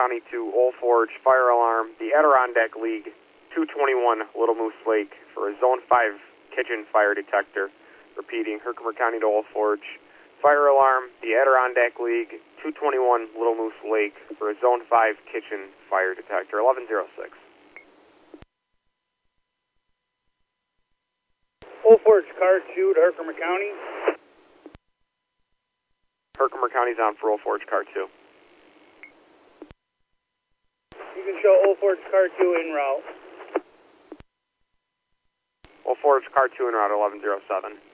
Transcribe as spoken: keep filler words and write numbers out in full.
County to Old Forge, fire alarm, the Adirondack League, two twenty-one Little Moose Lake for a Zone five kitchen fire detector. Repeating, Herkimer County to Old Forge, fire alarm, the Adirondack League, two twenty-one Little Moose Lake for a Zone five kitchen fire detector, eleven oh six. Old Forge, car two to Herkimer County. Herkimer County's on for Old Forge, car two. You can show Old Forge, car two en route. Old Forge, car two en route, eleven oh seven.